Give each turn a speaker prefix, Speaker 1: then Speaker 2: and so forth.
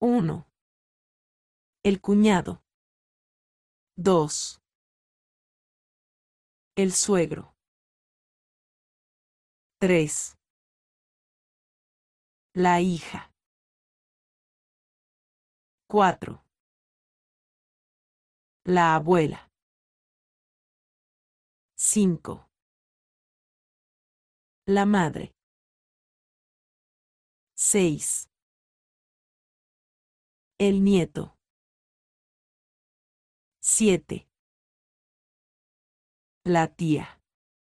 Speaker 1: 1. El cuñado. 2. El suegro. 3. La hija. 4. La abuela. 5. La madre. 6. El nieto. 7. La tía.